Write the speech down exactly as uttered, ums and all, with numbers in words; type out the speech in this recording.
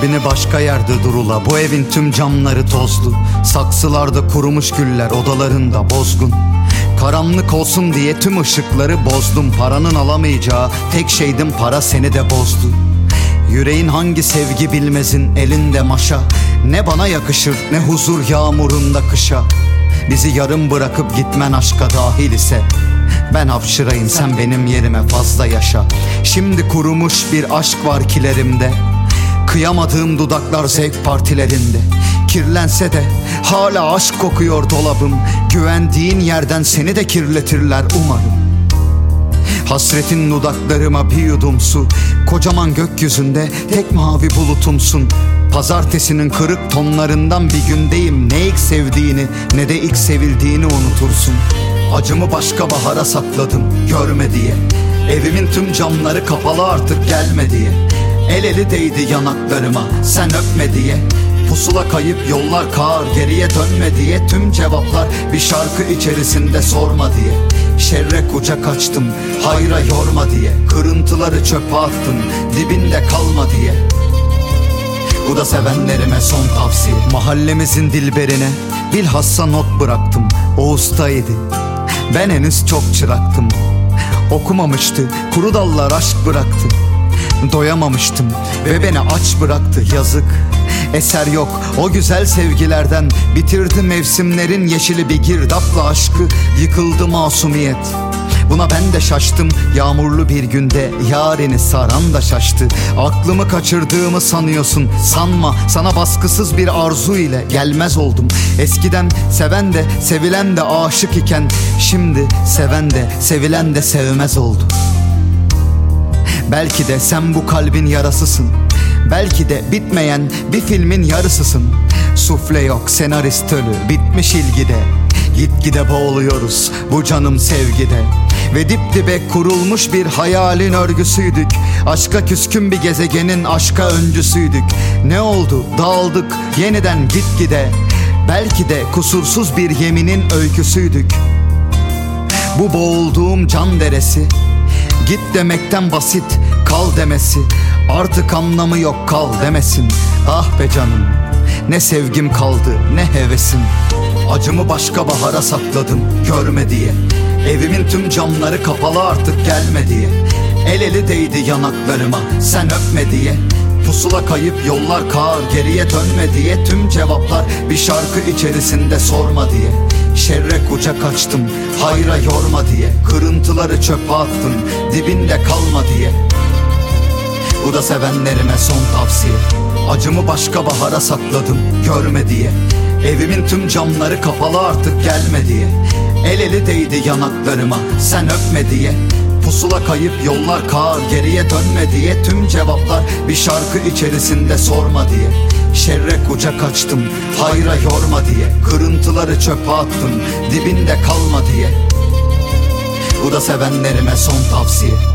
Kalbini başka yerde durula. Bu evin tüm camları tozlu, saksılarda kurumuş güller, odalarında bozgun. Karanlık olsun diye tüm ışıkları bozdum. Paranın alamayacağı tek şeydim, para seni de bozdu. Yüreğin hangi sevgi bilmezin, elinde maşa. Ne bana yakışır ne huzur yağmurunda kışa. Bizi yarım bırakıp gitmen aşka dahil ise, ben hapşırayım sen benim yerime fazla yaşa. Şimdi kurumuş bir aşk var kilerimde, kıyamadığım dudaklar zevk partilerinde. Kirlense de hala aşk kokuyor dolabım. Güvendiğin yerden seni de kirletirler umarım. Hasretin dudaklarıma bir yudum su. Kocaman gökyüzünde tek mavi bulutumsun. Pazartesinin kırık tonlarından bir gündeyim. Ne ilk sevdiğini ne de ilk sevildiğini unutursun. Acımı başka bahara sakladım görme diye. Evimin tüm camları kapalı artık gelme diye. El eli değdi yanaklarıma sen öpme diye. Pusula kayıp yollar kağır geriye dönme diye. Tüm cevaplar bir şarkı içerisinde sorma diye. Şerre kucak açtım hayra yorma diye. Kırıntıları çöpe attım dibinde kalma diye. Bu da sevenlerime son tavsiye. Mahallemizin dilberine bilhassa not bıraktım. O ustaydı, ben henüz çok çıraktım. Okumamıştı, kuru dallar aşk bıraktı. Doyamamıştım ve beni aç bıraktı, yazık. Eser yok o güzel sevgilerden. Bitirdi mevsimlerin yeşili bir girdapla aşkı. Yıkıldı masumiyet, buna ben de şaştım. Yağmurlu bir günde yareni saran da şaştı. Aklımı kaçırdığımı sanıyorsun, sanma. Sana baskısız bir arzu ile gelmez oldum. Eskiden seven de sevilen de aşık iken, şimdi seven de sevilen de sevmez oldu. Belki de sen bu kalbin yarasısın. Belki de bitmeyen bir filmin yarısısın. Sufle yok, senarist ölü, bitmiş ilgide. Gitgide boğuluyoruz bu canım sevgide. Ve dip dibe kurulmuş bir hayalin örgüsüydük. Aşka küskün bir gezegenin aşka öncüsüydük. Ne oldu? Dağıldık yeniden gitgide. Belki de kusursuz bir yeminin öyküsüydük. Bu boğulduğum can deresi, git demekten basit, kal demesi. Artık anlamı yok, kal demesin. Ah be canım, ne sevgim kaldı ne hevesim. Acımı başka bahara sakladım görme diye. Evimin tüm camları kapalı artık gelme diye. El eli değdi yanaklarıma sen öpme diye. Pusula kayıp yollar kağır geriye dönme diye. Tüm cevaplar bir şarkı içerisinde sorma diye. Şerre kucak açtım hayra yorma diye. Kırıntıları çöpe attım dibinde kalma diye. Bu da sevenlerime son tavsiye. Acımı başka bahara sakladım görme diye. Evimin tüm camları kapalı artık gelme diye. El eli değdi yanaklarıma sen öpme diye. Pusula kayıp yollar kağır geriye dönme diye. Tüm cevaplar bir şarkı içerisinde sorma diye. Şerre kucak açtım hayra yorma diye. Kırıntıları çöpe attım dibinde kalma diye. Bu da sevenlerime son tavsiye.